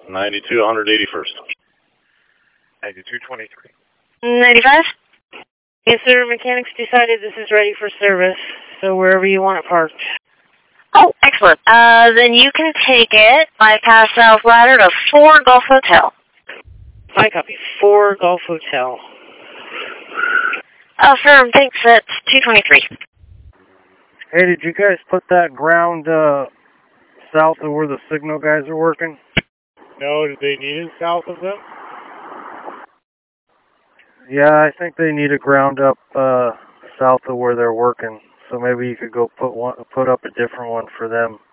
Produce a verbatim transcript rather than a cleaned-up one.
ninety-two, one eighty-first. ninety-two twenty-three. ninety-five? Yes, sir. Mechanics decided this is ready for service, so wherever you want it parked. Oh, excellent. Uh, then you can take it bypass South Ladder to four Gulf Hotel. I copy. four Gulf Hotel. Uh, firm, thanks. That's two twenty-three. Hey, did you guys put that ground uh, south of where the signal guys are working? No, did they need it south of them? Yeah, I think they need a ground up uh, south of where they're working. So maybe you could go put one, put up a different one for them.